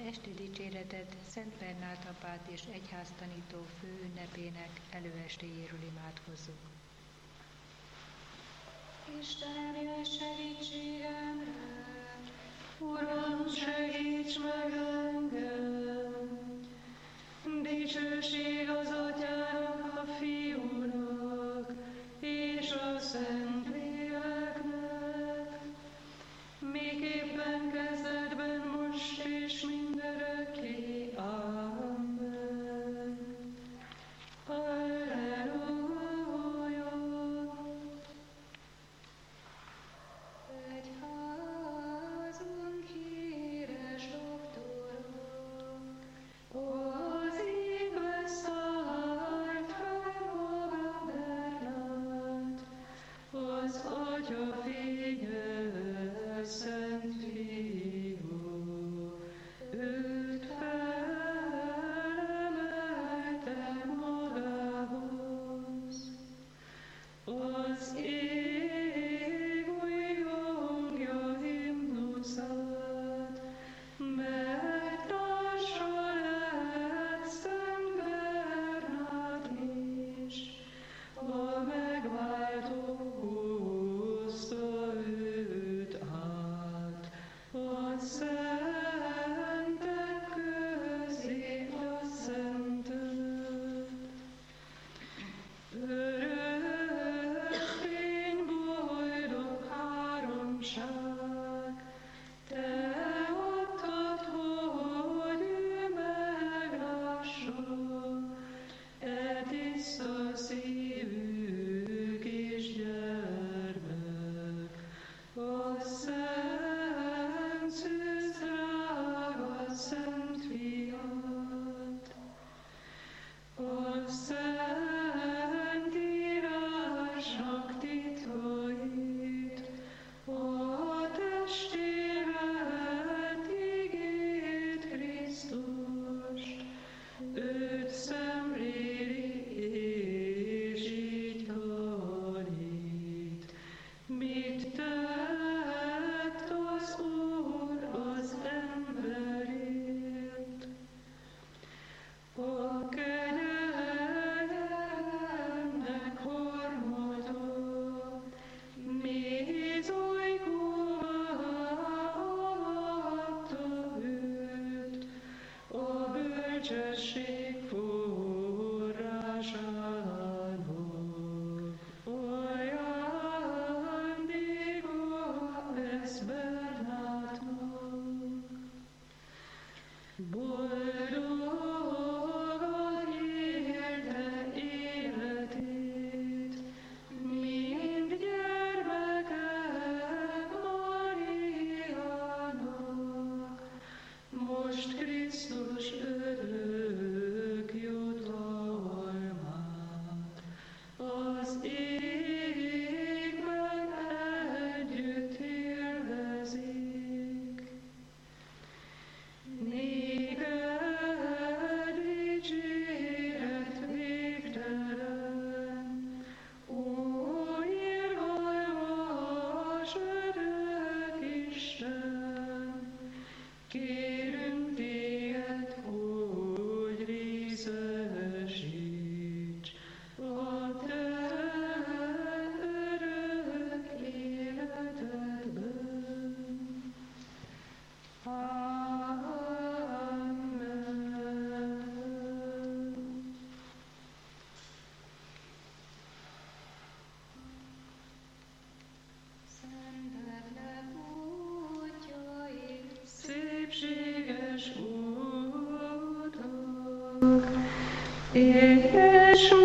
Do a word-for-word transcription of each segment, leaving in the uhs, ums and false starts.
esti dicséretet Szent Bernát apát és egyháztanító főünnepének előestéjéről imádkozzuk. Isten, jöjj segítségemre! Uram, segíts meg engem! Dicsőség az Atyának, a Fiúnak és a Szentléleknek, miképpen kezdetben, most és mindörökké. Amen. Halleluja! Egyházunk híres doktorok, az égbe szállt fel maga Bernát, az Atya fénye, Szent Fiú, őt felemelte magához. Az ég új hangja himnuszát, mert társa lett Szent Bernát is, a megváltó hozta őt át, a szentek közé a szentet. Örökkény boldog háromság, te adtad, hogy ő meglássa, e tiszta szívű kis gyermek, a szent szűz drága Szent Fiat. A Szent Írásnak titkait, a testvéret igét Krisztust, őt szemléli és így tanít. Mit tett az Úr az emberért? A kegyelemnek harmata, mézolykóvá adta őt, a bölcsesség forrásának. Ajándéka ez Bernátnak. Boldogan élte életét, mind gyermeke Máriának, most Krisztus örök jutalmát az égben együtt élvezik. Néked dicséret végtelen, ó irgalmas örök Isten, kérünk téged, hogy részesíts a te örök életedben. Amen. Szenteknek útjai, szépséges utak, és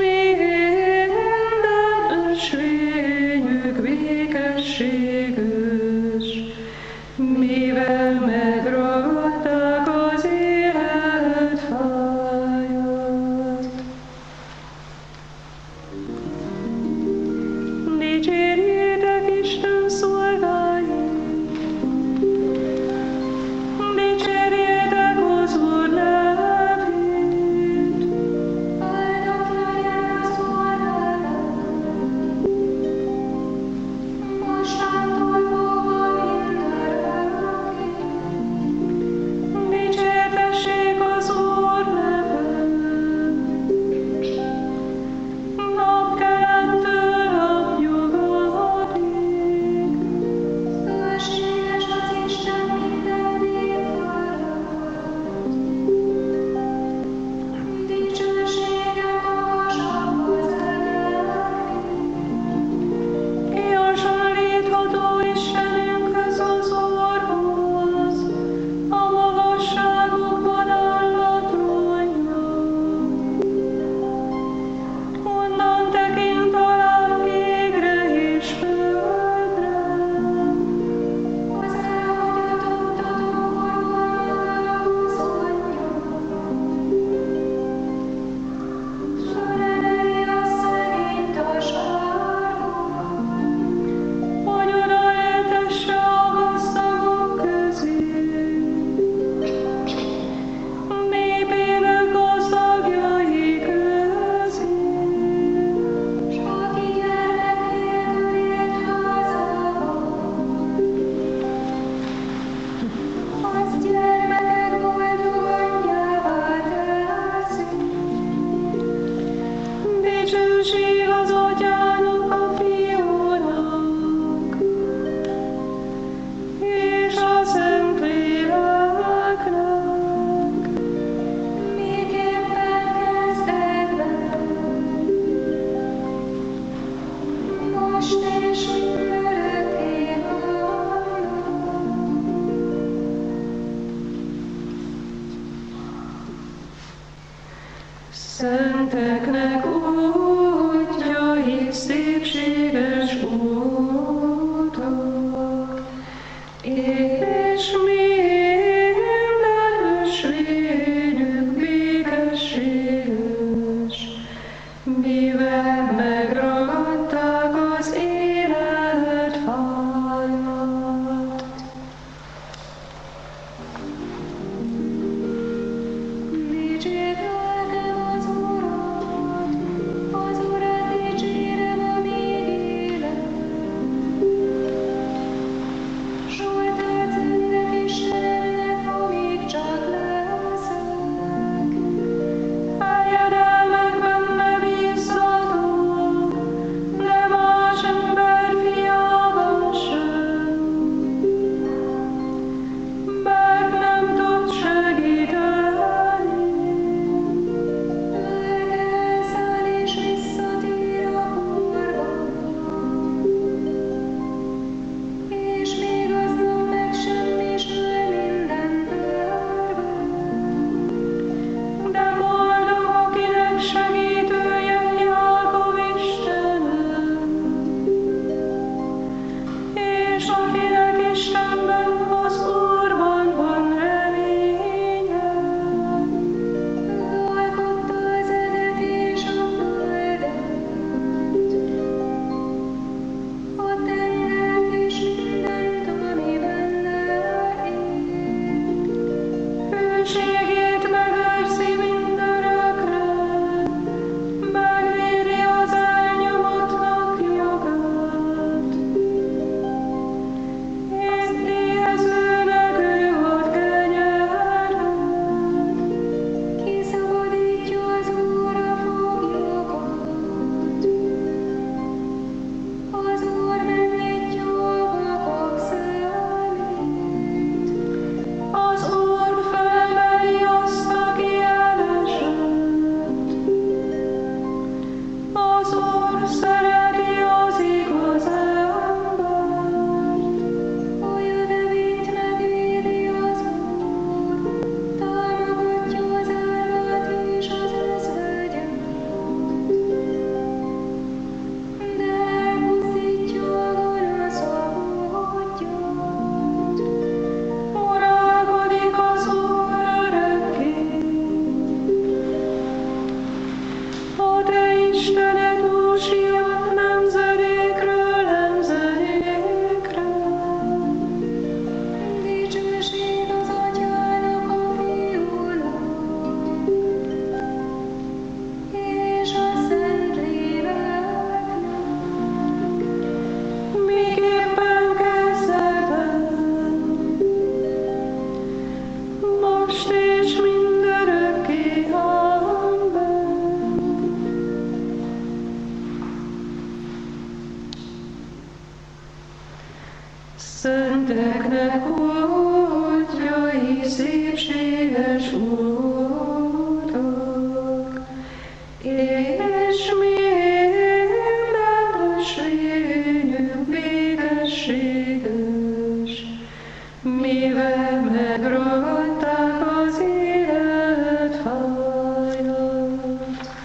minden ösvényük békességes, mivel megragadták az élet fáját. Dicsérjétek Isten szolgáit, dicsérjétek az Úr nevét. Áldott legyen Szenteknek útjai, szépséges útok, és minden ösvényük békességes, mivel megragadták az élet fájat. Dicsérd lelkem az Urat, az Urat dicsérem, amíg élek. Zsoltát szentek Istenemnek, amíg csak leszek. Eljedelmek benne bízzatok, de más ember fiában sem, mert nem tud segíteni. Lelke elszáll és visszatér a porba, és még aznap megsemmisül minden terve. De boldog, akinek segítője Jákob Istene, és akinek Istenben, az Úrban van reménye. Ő alkotta az eget és a földet, a tengert és mindent, ami benne él. Hűségét megőrzi mindörökre, megvédi az elnyomottnak jogát. Éhezőnek ő ad kenyeret, kiszabadítja az Úr a foglyokat. Az Úr megnyitja a vakok szemét, az Úr felemeli azt, aki elesett. Az Úr szereti az igaz embert, a jövevét megvédi az Úr, támogatja az árvat és az özvegyet, de elpusztítja a gonosz a hódját. Uralkodik az Úr örökké, a te Istened Jósiat nemzedékről nemzedékre. Dicsőség az Atyának, a Fiúnak, és a Szentléleknek, miképpen kezdetben, most és mindörökké. Amen. Szenteknek útjai, szépséges útok, és minden ösvényük békességes, mivel megragadták az élet fájat.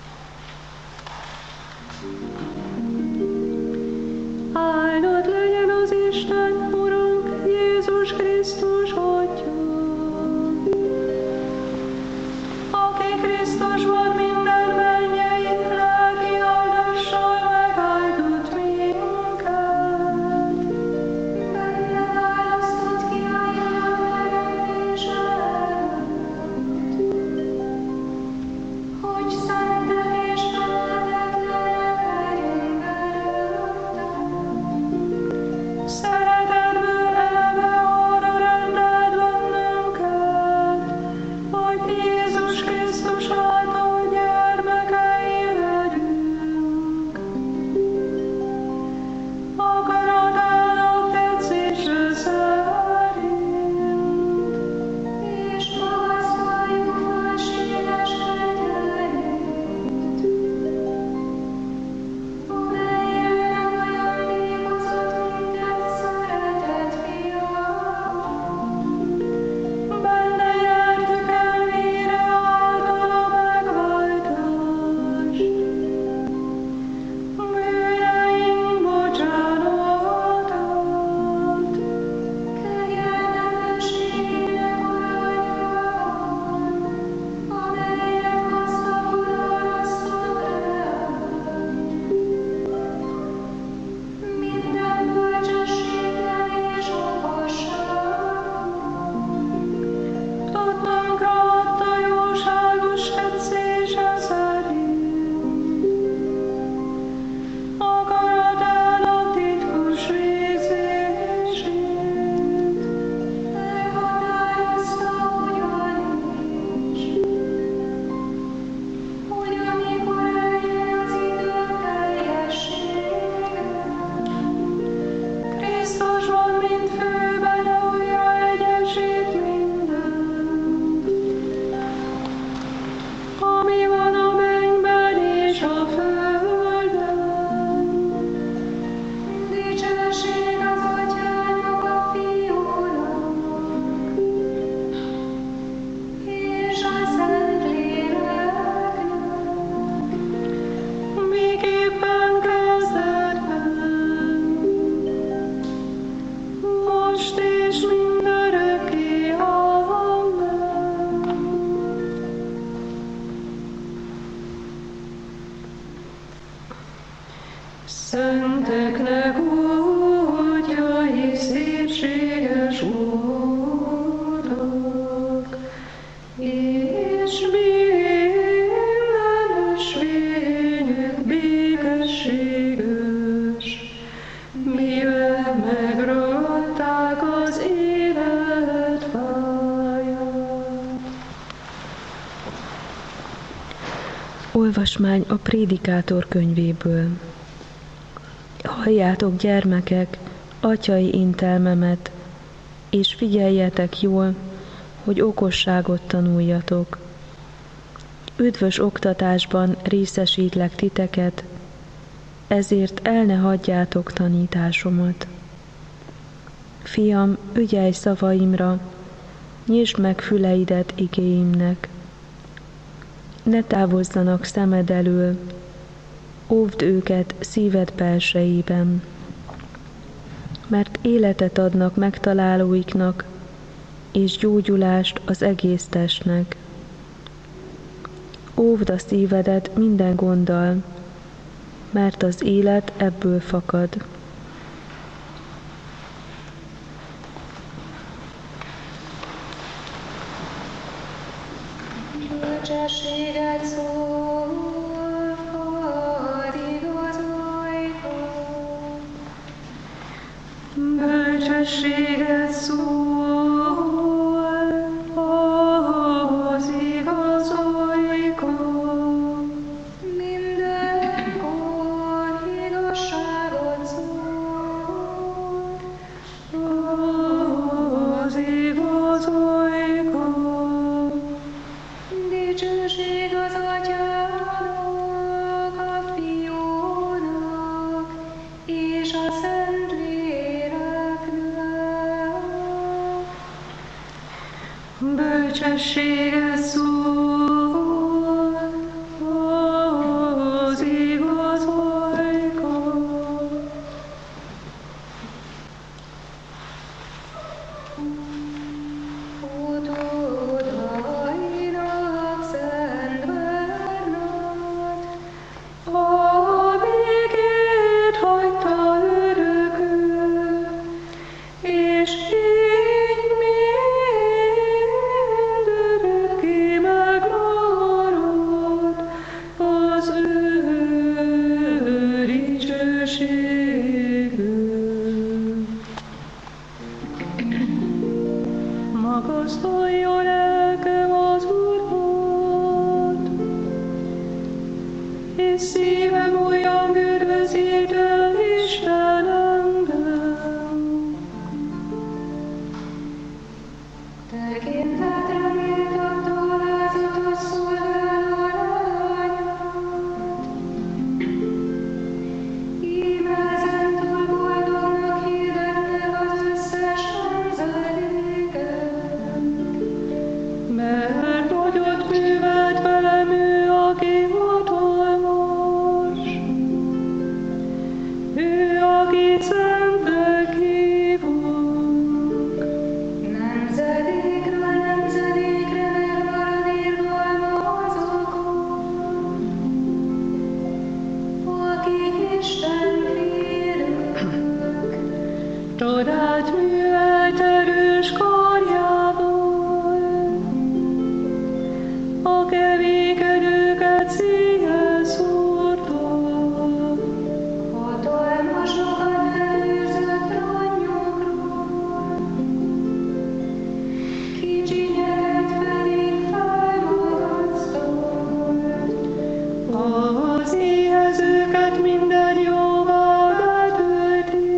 Áldott legyen az Isten, Urunk, Jézus Krisztus Atya, Olvasmány a Prédikátor könyvéből. Halljátok, gyermekek, atyai intelmemet, és figyeljetek jól, hogy okosságot tanuljatok. Üdvös oktatásban részesítlek titeket, ezért el ne hagyjátok tanításomat. Fiam, ügyelj szavaimra, nyisd meg füleidet igéimnek. Ne távozzanak szemed elől, óvd őket szíved belsejében, mert életet adnak megtalálóiknak, és gyógyulást az egész testnek. Óvd a szívedet minden gonddal, mert az élet ebből fakad. Bölcsességet szól az igaz ajtó. Bölcsességet szól az igaz ajtó. Mindenkor igazságot szól az igaz ajtó. Dicsőség az Atyának, a Fiúnak és a Szentléleknek. Bölcsességet szól az igaz ajtó. Utódainak szent Bernát, a békét hagyta örökül, és így mindörökké megmarad az ő dicsőségük. Magasztalja lelkem az Urat, és szívem olyan üdvözít el Istenemben. Tekintetre méltatta alázatos szolgáló lányát, íme ezentúl boldognak hirdetnek az összes nemzedéken. Mert nagyot művelt velem ő, aki hatalmas, ő, akit szentek hívunk. Nemzedékről nemzedékre megmarad irgalma azokon, akik Isten félők. Csodát művelt erős karjával, a kevékedőket széjjel szórta. Hatalmasokat legyőzött rannyokról, kicsinyeket pedig felmagasztott. Az éhezőket minden jóval betölti,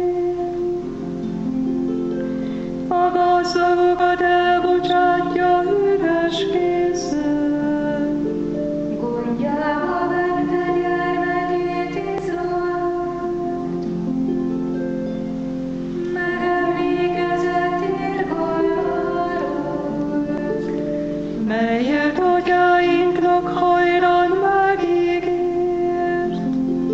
a gazdagokat elbocsátja üres kézzel. Gondjába vette gyermekét Izraelt, megemlékezett irgalmáról, melyet atyáinknak hajdan megígért,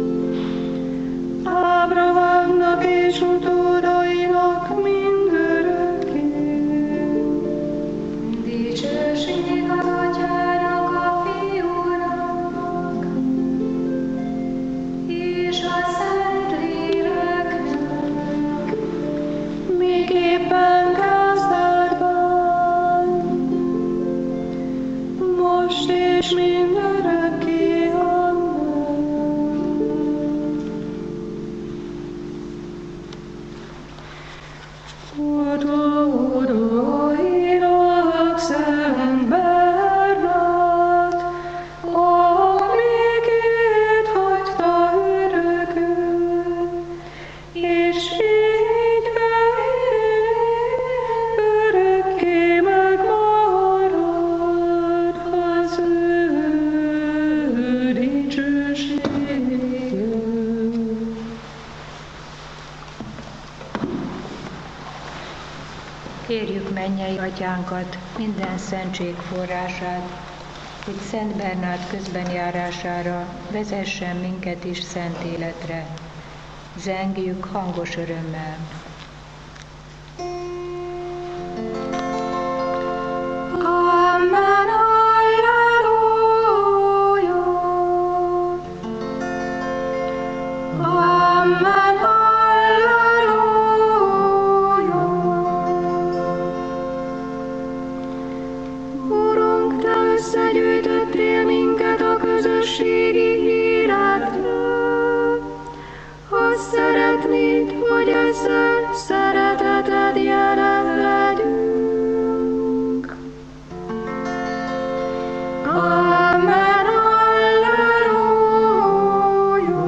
Ábrahámnak és utódainak mindörökké. Dicsőség az Atyának, a Fiúnak és a Szentléleknek, miképpen kezdetben, mennyei atyánkat, minden szentség forrását, hogy Szent Bernát közbenjárására vezessen minket is szent életre. Zengjük hangos örömmel. Amen, halleluja. Amen, halleluja. Urunk, Te összegyűjtöttél minket a közösségi életre. Azt szeretnéd, hogy ezzel szereteted jelen legyünk. Amen, halleluja.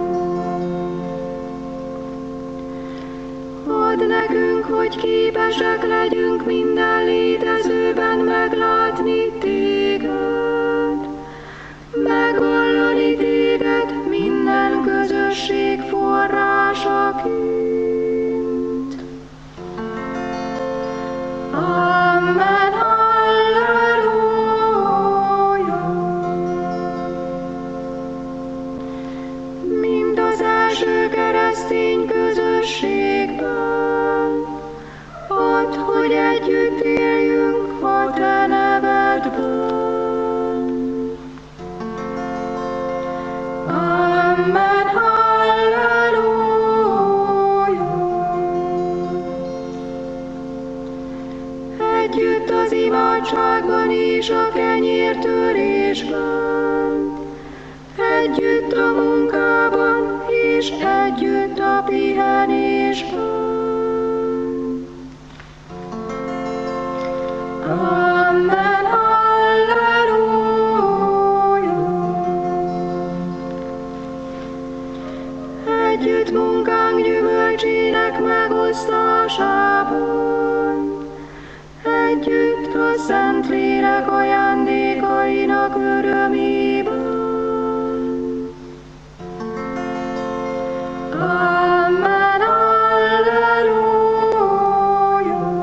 Add nekünk, hogy képesek legyünk minden létezőben meglátni Téged, megvallani Téged minden közösség forrásaként. Amen, halleluja. Mind az első keresztény közösségben, add, hogy együtt éljünk a Te nevedben. Amen, halleluja. Együtt az imádságban és a kenyértörésben, együtt a munkában és együtt a pihenésben. Amen, halleluja. Együtt munkánk gyümölcsének megosztásában, együtt a Szentlélek ajándékainak örömében. Amen, halleluja.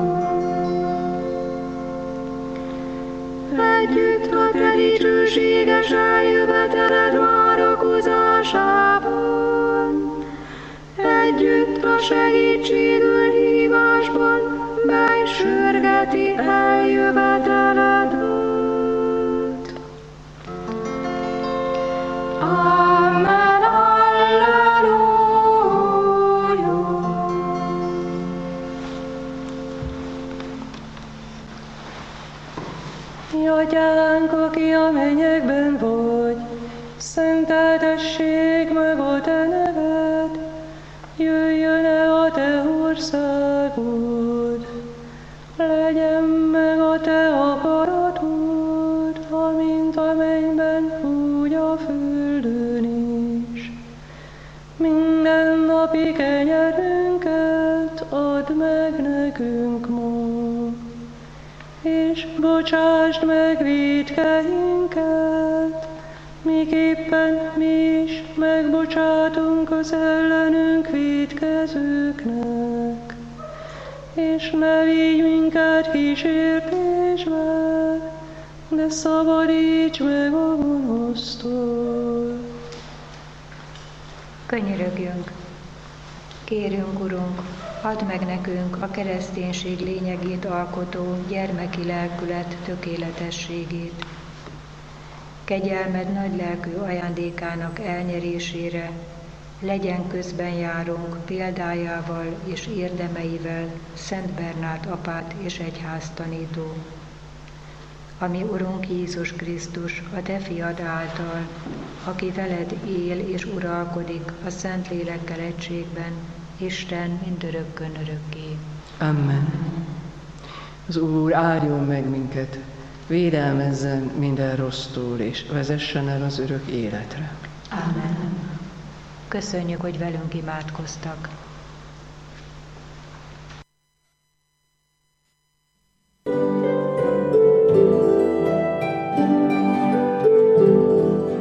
Együtt a Te dicsőséges eljöveteled várakozásában, együtt a segítségül hívásban, mely sürgeti eljöveteledet. Amen, halleluja. Atyánk, aki a mennyekben vagy, szenteltessék meg a Te neved, jöjjön el a Te országod, legyen meg a Te akaratod, amint a mennyben, úgy a földön is. Minden napi kenyerünket add meg nekünk ma, és bocsásd meg vétkeinket, miképpen mi is megbocsátunk az ellenünk vétkezőknek. És ne vigy minket kísértésbe, de szabadíts meg a gonosztól. Könyörögjünk! Kérünk, Urunk, add meg nekünk a kereszténység lényegét alkotó gyermeki lelkület tökéletességét. Kegyelmed nagylelkű ajándékának elnyerésére legyen közben járunk példájával és érdemeivel Szent Bernát apát és egyháztanító. Ami Urunk Jézus Krisztus, a Te fiad által, aki veled él és uralkodik a Szentlélekkel egységben, Isten mindörökkön örökké. Amen. Az Úr áldjon meg minket, védelmezzen minden rossztól, és vezessen el az örök életre. Amen. Köszönjük, hogy velünk imádkoztak.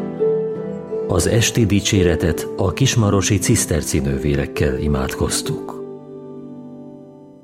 Az esti dicséretet a kismarosi ciszterci nővérekkel imádkoztuk.